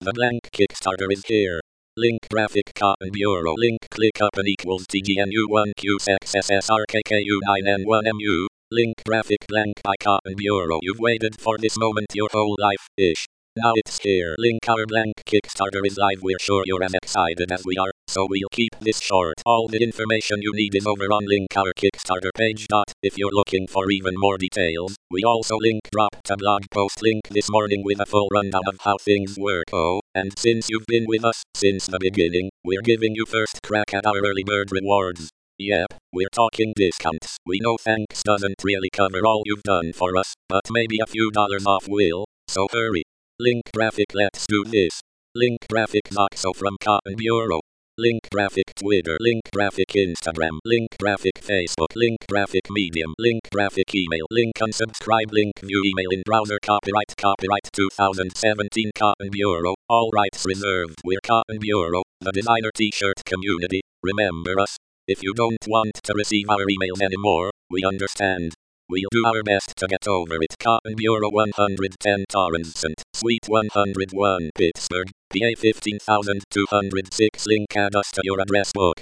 The blank Kickstarter is here. Link graphic Cotton Bureau. Link click open equals TGNU1QXXSRKKU9N1MU. Link graphic blank by Cotton Bureau. You've waited for this moment your whole life-ish. Now it's here. Link our blank Kickstarter is live. We're sure you're as excited as we are, so we'll keep this short. All the information you need is over on link our Kickstarter page. If you're looking for even more details, we also link dropped a blog post link this morning with a full rundown of how things work. Oh, and since you've been with us since the beginning, we're giving you first crack at our early bird rewards. Yep, we're talking discounts. We know thanks doesn't really cover all you've done for us, but maybe a few dollars off will, so hurry. Link graphic let's do this. Link graphic Zoxo from Cotton Bureau. Link graphic Twitter. Link graphic Instagram. Link graphic Facebook. Link graphic Medium. Link graphic email. Link unsubscribe. Link view email in browser. Copyright 2017 Cotton Bureau. All rights reserved. We're Cotton Bureau, the designer t-shirt community. Remember us? If you don't want to receive our emails anymore, we understand. We'll do our best to get over it. Cotton Bureau 110 Torrance, Suite 101 Pittsburgh, PA 15206. Link add us to your address book.